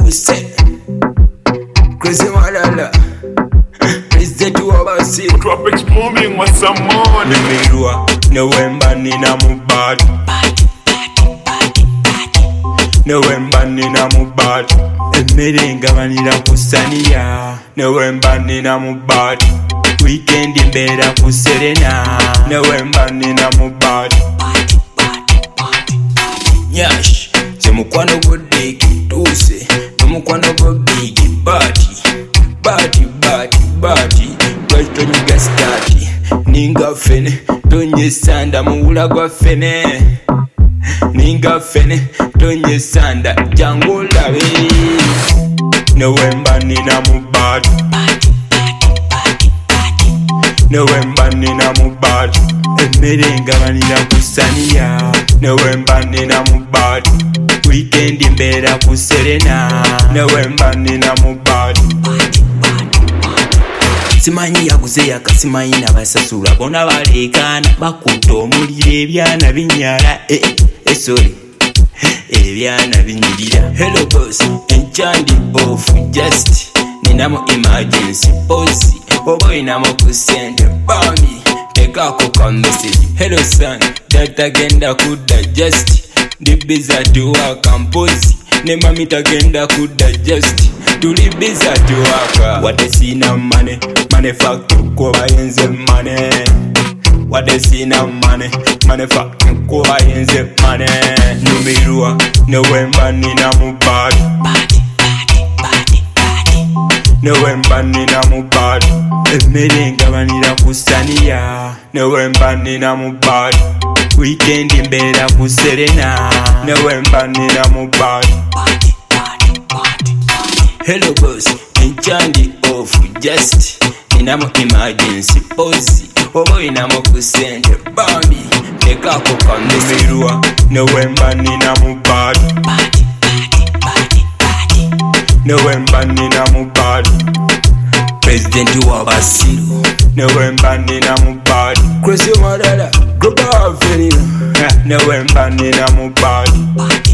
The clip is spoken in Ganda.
say Crazy Malala President wabasi Tropics booming with some money. Nimirua Nowemba nina mubad Nowemba nina mubad Emiringa manira kusania Nowemba nina mubad Weekend mbera kuserena Nowemba nina mubad Nyash Semukwano godeki tuse Nomukwano godeki bati Bwajito nyiga stati Ninga fene Tonye sanda muula gwa fene Ninga fene Tonye sanda Jango lawe Nowemba nina mubad Nowemba nina mubad Emiringa manira kusania Nowemba nina mubad Weekend mbera kuserena Nowemba nina mubad Simanyi yaguze yakasimanyi nabasasula bona balekana bakuta omuliro ebyana binyala sorry ebyana binyirira. Hello boss enchandi off just ninamo emergency pause oba inamo kusende bami tekako ka message. Hello son data genda kuda just ndi busy to work compose ne mami tagenda kuda just tuli busy to work. What they see now money factory kuba yenze money. What they see now money factory kuba yenze money. Numirua Nowemba nina mubad Nowemba nina mubad Emiringa manira kusania Nowemba nina mubad Weekend mbera kuserena Nowemba nina mubad. Hello boss enchandi off just ninamo emergency pause oba inamo kusende bambi tekako ka numirua Nowemba nina mubad Nowemba nina mubad President wabasiru Nowemba nina mubad Crazy Malala Global Avenue Nowemba nina mubad